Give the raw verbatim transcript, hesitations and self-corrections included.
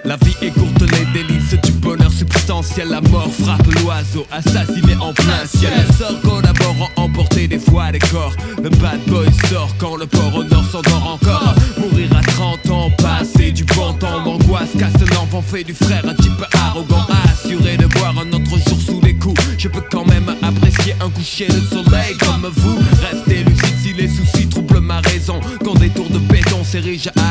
La vie est courte, les délices du bonheur substantiel. La mort frappe l'oiseau, assassiné en plein ciel. Les sorts collaborent à emporter des fois des corps. Le bad boy sort quand le port au nord s'endort encore. Mourir à trente ans, passer du bon temps. L'angoisse casse l'enfant, fait du frère un type arrogant. Assuré de voir un autre jour sous les coups. Je peux quand même apprécier un coucher de soleil comme vous. Restez lucide si les soucis troublent ma raison. Quand des tours de béton s'érigent à